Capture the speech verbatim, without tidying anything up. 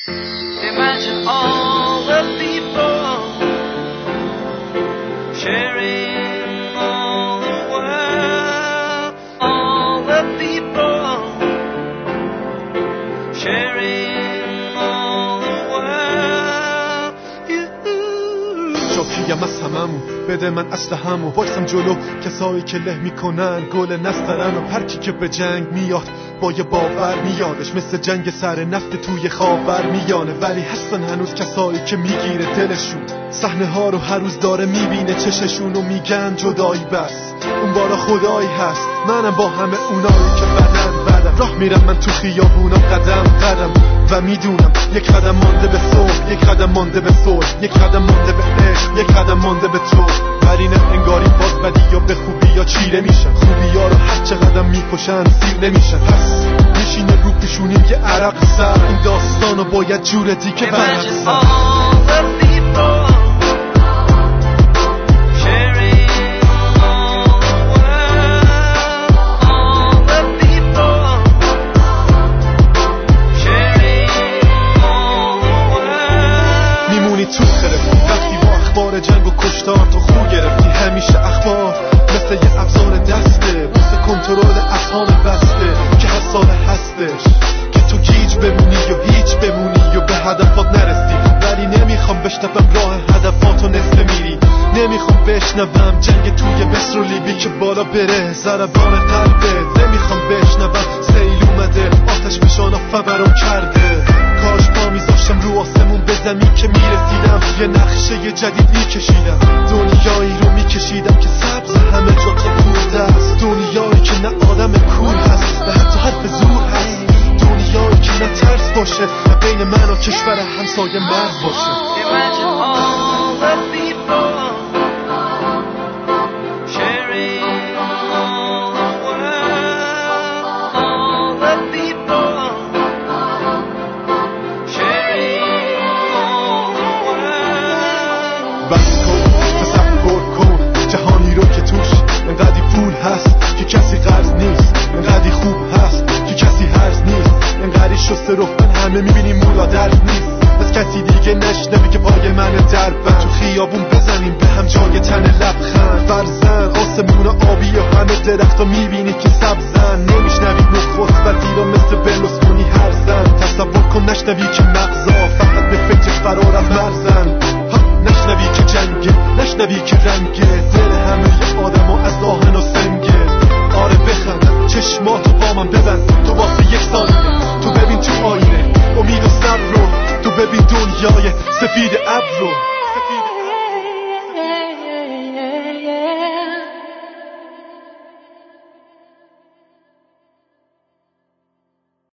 Imagine all the people sharing all the world, all the people sharing all the world. شاکیم از هممون بده من اسلحه‌مو وایسم جلو کسایی که له میکنن گل نسترن و هر کی که به جنگ میاد با یه باور میادش مثل جنگ سر نفت توی خاور میانه ولی هستن هنوز کسایی که میگیره دلشون صحنه ها رو هر روز داره میبینه چششون و میگن جدایی بس اون بالا خدایی هست منم با همه اونایی که بدن بدم راه میرم من تو خیابونا قدم قدم و میدونم یک قدم مانده به صبح یک قدم مانده به صلح یک قدم مانده به عشق یک قدم مانده به تو ولی نه انگاری باز بدی یا به خوبی یا چیره میشن خوبی ها رو هر چه قدم میکشن سیر نمیشن پس میشینه رو پیشونیم یه عرق سر این داستانو باید جور دیگه برق سر تو خرفتی وقتی با اخبار جنگ و کشتار تو خو گرفتی همیشه اخبار مثل یه ابزار دسته مثل کنترل اذهان بسته که هر سال هستش که تو گیج بمونی یا هیچ بمونی یا به هدفات نرسی ولی نمیخوام بشنوم راه هدفاتو نصفه میری نمیخوام بشنوم جنگ توی مصر و لیبی که بالا بره ضربان قلبت نمیخوام بشنوم سیل اومده آتش بشانا فوران کرده کاش پا میذاشتم رو آسمون به زمین که میرسیدم یه نقشه یه جدید میکشیدم دنیایی رو میکشیدم که سبز همه جا تا بوده است دنیایی که نه آدم کول هست نه حتی حرف زور هست دنیایی که نه ترس باشه و بین من و کشور همسایه مرز باشه Imagine all the people sharing all the world, all the people sharing all the world. بس کن تصور کن جهانی رو که توش انقدی پول هست که کسی قرض نیست انقدی خوب هست که کسی هرز نیست انقدی شسته رفتن همه میبینیم مولا درد نیست از کسی دیگه نشنوی که پای من در بند تو خیابون بزنیم به هم جای تن لبخند فرزن آسمون آبی و همه درخت میبینی که سبزن نمیشنوی نخوص وزی رو مثل بلوسکونی هر زن تصور کن نشنوی که مغزا فقط به فکر فرار از مرزن نشنوی که جنگه نشنوی که رنگه دل همه آدم و از آهن و سنگه آره بخند چشماتو با من ببند تو واسه یک ثانیه تو ببین تو آینه امید و صبر رو تو ببین دنیای سفید ابر رو